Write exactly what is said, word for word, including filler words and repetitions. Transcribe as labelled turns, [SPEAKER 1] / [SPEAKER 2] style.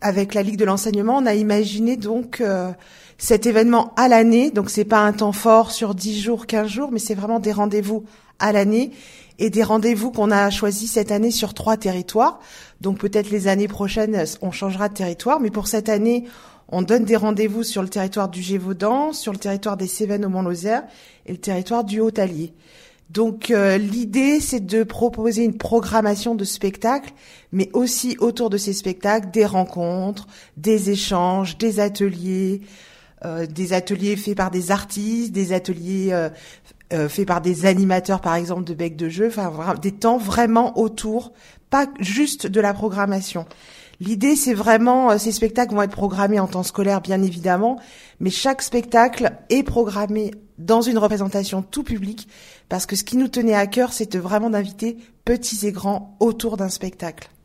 [SPEAKER 1] avec la Ligue de l'enseignement, on a imaginé donc euh, cet événement à l'année. Donc c'est pas un temps fort sur dix jours, quinze jours, mais c'est vraiment des rendez-vous à l'année et des rendez-vous qu'on a choisis cette année sur trois territoires. Donc peut-être les années prochaines, on changera de territoire, mais pour cette année, on donne des rendez-vous sur le territoire du Gévaudan, sur le territoire des Cévennes au Mont-Lozère et le territoire du Haut-Allier. Donc euh, l'idée, c'est de proposer une programmation de spectacles, mais aussi autour de ces spectacles, des rencontres, des échanges, des ateliers, euh, des ateliers faits par des artistes, des ateliers euh, euh, faits par des animateurs, par exemple, de bec de jeu, enfin des temps vraiment autour, pas juste de la programmation. L'idée, c'est vraiment, ces spectacles vont être programmés en temps scolaire, bien évidemment, mais chaque spectacle est programmé dans une représentation tout public, parce que ce qui nous tenait à cœur, c'était vraiment d'inviter petits et grands autour d'un spectacle.